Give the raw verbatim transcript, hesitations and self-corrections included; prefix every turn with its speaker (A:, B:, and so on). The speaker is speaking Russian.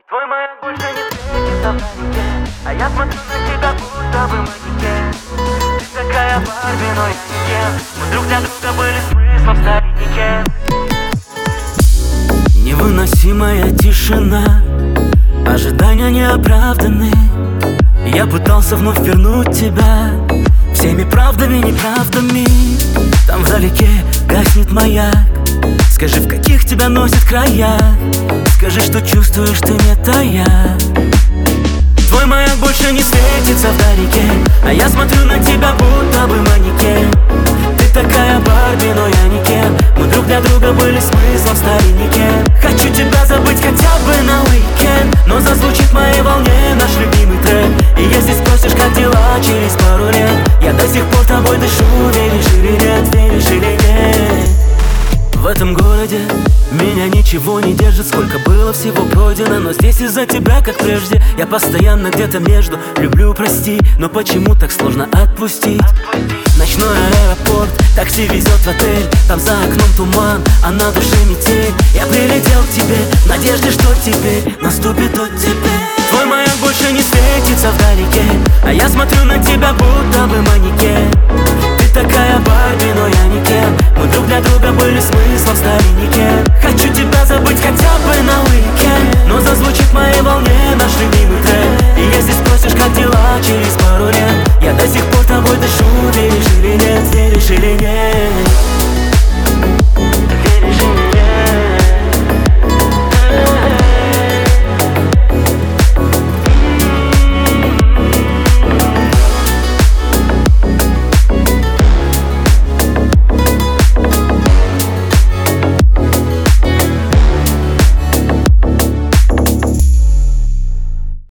A: Твой маяк больше не светится вдалеке, а я смотрю на тебя, будто бы манекен. Ты такая Барби, но я не Кен. Мы друг для друга были смыслом в стариннике.
B: Невыносимая тишина, ожидания неоправданы. Я пытался вновь вернуть тебя всеми правдами и неправдами. Там вдалеке гаснет маяк. Скажи, в каких тебя носят края. Скажи, что чувствуешь ты, не тая. Твой маяк больше не светится вдалеке, а я смотрю на тебя, будто бы манекен. Ты такая Барби, но я не Кен. Мы друг для друга были смыслом в стариннике. Хочу тебя забыть хотя бы на уикенд, но зазвучит в моей волне наш любимый трек. И если спросишь, как дела через пару лет, я до сих пор тобой дышу, веришь или нет, веришь или нет. В этом городе меня ничего не держит, сколько было всего пройдено. Но здесь из-за тебя, как прежде, я постоянно где-то между. Люблю, прости, но почему так сложно отпустить? Ночной аэропорт, такси везет в отель. Там за окном туман, а на душе метель. Я прилетел к тебе в надежде, что теперь наступит тот теперь. Твой маяк больше не светится вдалеке, а я смотрю на тебя, будто бы манекен. Ты такая Барби, но я не Кен. Мы друг для друга были смыслом в стариннике. Хочу тебя забыть хотя бы на уикенд, но